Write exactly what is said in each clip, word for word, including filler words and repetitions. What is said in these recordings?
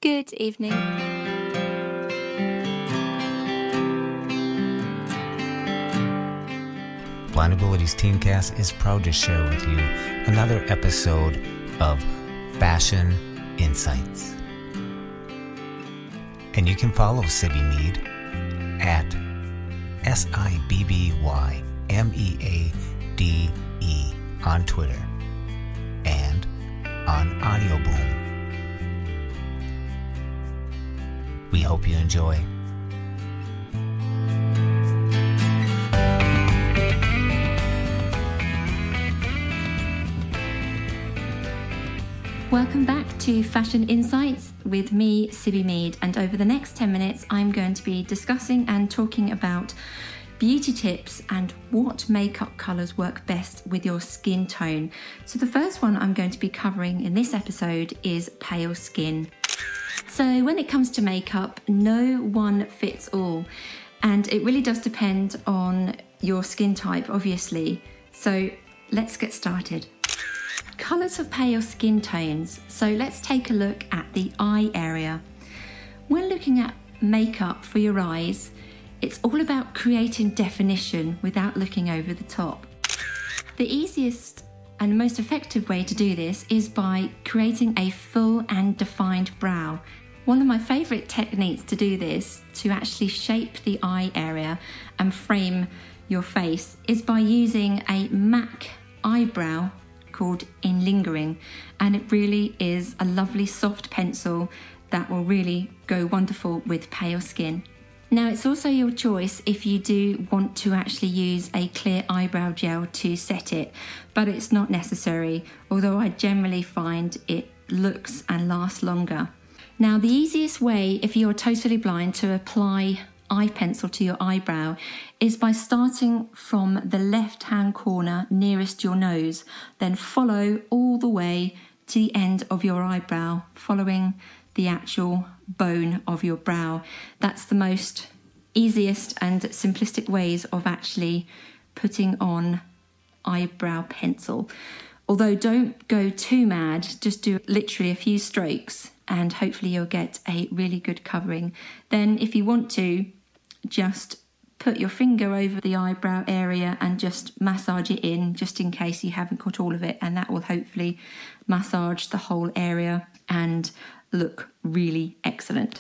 Good evening. Blind Abilities Teencast is proud to share with you another episode of Fashion Insights. And you can follow Sibby Mead at S I B B Y M E A D E on Twitter and on Audio Boom. We hope you enjoy. Welcome back to Fashion Insights with me, Sibby Mead, and over the next ten minutes I'm going to be discussing and talking about beauty tips and what makeup colours work best with your skin tone. So the first one I'm going to be covering in this episode is pale skin. So when it comes to makeup, no one fits all, and it really does depend on your skin type, obviously. So let's get started. Colours of pale skin tones. So let's take a look at the eye area. When looking at makeup for your eyes, it's all about creating definition without looking over the top. The easiest and most effective way to do this is by creating a full and defined brow. One of my favourite techniques to do this, to actually shape the eye area and frame your face, is by using a MAC eyebrow called In Lingering, and it really is a lovely soft pencil that will really go wonderful with pale skin. Now, it's also your choice if you do want to actually use a clear eyebrow gel to set it, but it's not necessary, although I generally find it looks and lasts longer. Now, the easiest way if you're totally blind to apply eye pencil to your eyebrow is by starting from the left hand corner nearest your nose, then follow all the way to the end of your eyebrow, following the actual bone of your brow. That's the most easiest and simplistic ways of actually putting on eyebrow pencil. Although don't go too mad, just do literally a few strokes and hopefully you'll get a really good covering. Then if you want to, just put your finger over the eyebrow area and just massage it in, just in case you haven't got all of it, and that will hopefully massage the whole area and look really excellent.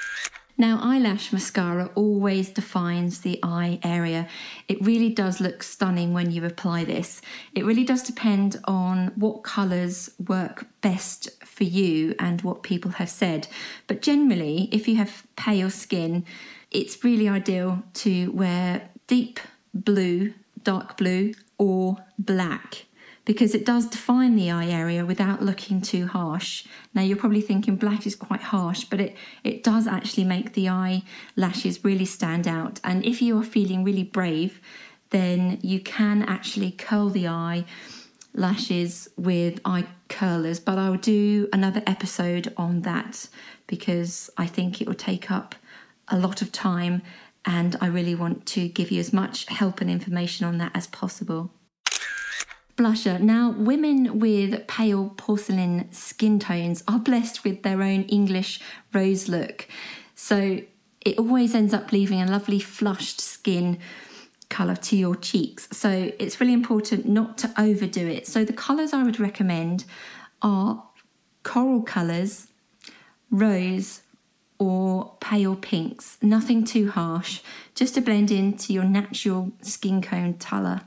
Now, eyelash mascara always defines the eye area. It really does look stunning when you apply this. It really does depend on what colours work best for you and what people have said. But generally, if you have pale skin, it's really ideal to wear deep blue, dark blue, or black, because it does define the eye area without looking too harsh. Now, you're probably thinking black is quite harsh, but it, it does actually make the eyelashes really stand out. And if you are feeling really brave, then you can actually curl the eyelashes with eye curlers. But I'll do another episode on that because I think it will take up a lot of time, and I really want to give you as much help and information on that as possible. Blusher. Now, women with pale porcelain skin tones are blessed with their own English rose look. So it always ends up leaving a lovely flushed skin colour to your cheeks. So it's really important not to overdo it. So the colours I would recommend are coral colours, rose, or pale pinks. Nothing too harsh, just to blend into your natural skin tone colour.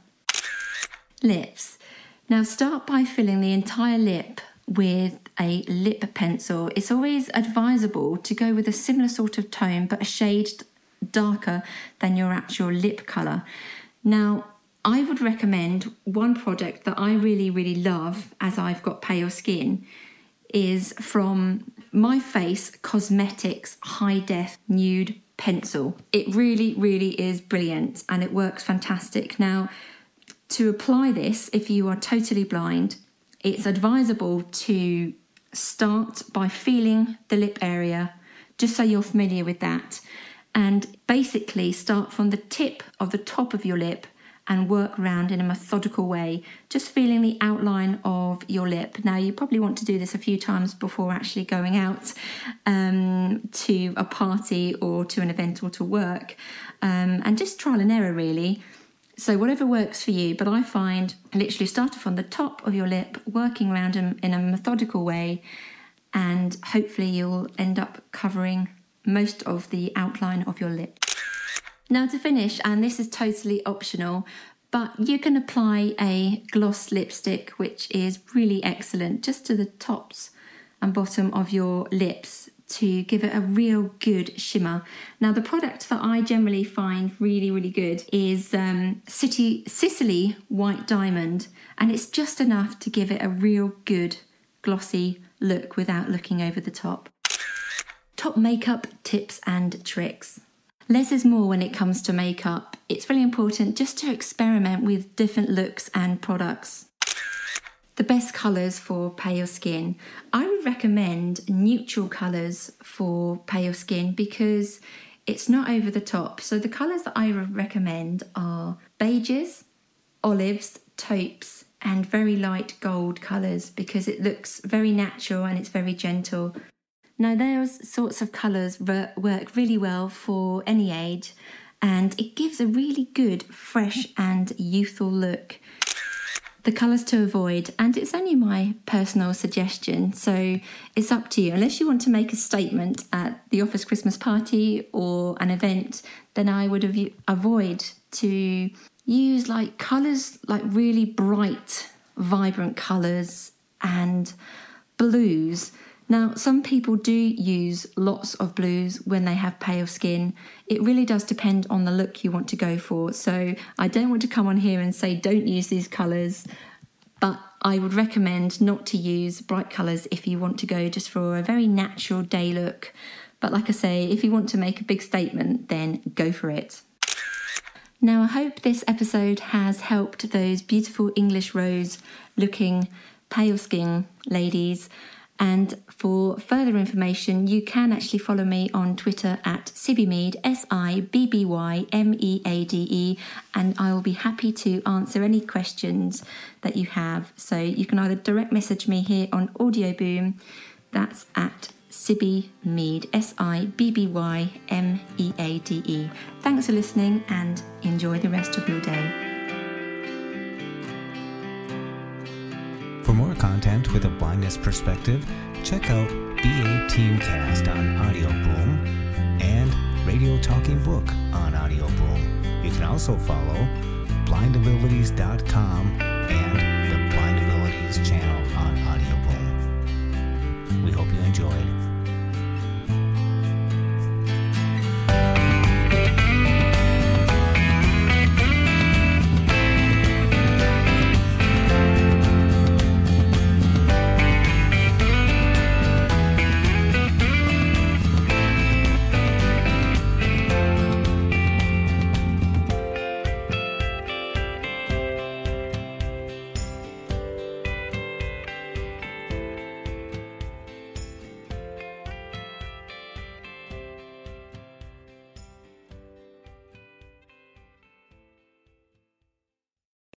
Lips. Now, start by filling the entire lip with a lip pencil. It's always advisable to go with a similar sort of tone, but a shade darker than your actual lip colour. Now, I would recommend one product that I really, really love, as I've got pale skin, is from My Face Cosmetics High Def Nude Pencil. It really, really is brilliant and it works fantastic. Now, to apply this, if you are totally blind, it's advisable to start by feeling the lip area, just so you're familiar with that, and basically start from the tip of the top of your lip and work around in a methodical way, just feeling the outline of your lip. Now, you probably want to do this a few times before actually going out um, to a party or to an event or to work, um, and just trial and error, really. So whatever works for you, but I find literally starting from the top of your lip, working around them in a methodical way, and hopefully you'll end up covering most of the outline of your lip. Now to finish, and this is totally optional, but you can apply a gloss lipstick, which is really excellent, just to the tops and bottom of your lips to give it a real good shimmer. Now the product that I generally find really, really good is um, City Sicily White Diamond, and it's just enough to give it a real good glossy look without looking over the top. Top makeup tips and tricks. Less is more when it comes to makeup. It's really important just to experiment with different looks and products. The best colours for pale skin. I would recommend neutral colours for pale skin because it's not over the top. So the colours that I would recommend are beiges, olives, taupes, and very light gold colours because it looks very natural and it's very gentle. Now those sorts of colours work really well for any age, and it gives a really good, fresh and youthful look. The colours to avoid, and it's only my personal suggestion, so it's up to you. Unless you want to make a statement at the office Christmas party or an event, then I would av- avoid to use like colours, like really bright, vibrant colours and blues. Now, some people do use lots of blues when they have pale skin. It really does depend on the look you want to go for. So I don't want to come on here and say don't use these colours, but I would recommend not to use bright colours if you want to go just for a very natural day look. But like I say, if you want to make a big statement, then go for it. Now, I hope this episode has helped those beautiful English rose looking pale skin ladies. And for further information, you can actually follow me on Twitter at Sibby Meade, S I B B Y M E A D E, and I will be happy to answer any questions that you have. So you can either direct message me here on Audio Boom, that's at Sibby Meade, S I B B Y M E A D E. Thanks for listening and enjoy the rest of your day. For more content with a blindness perspective, check out B A Teamcast on Audio Boom and Radio Talking Book on Audio Boom. You can also follow blind abilities dot com and the Blind Abilities channel on Audio Boom. We hope you enjoyed.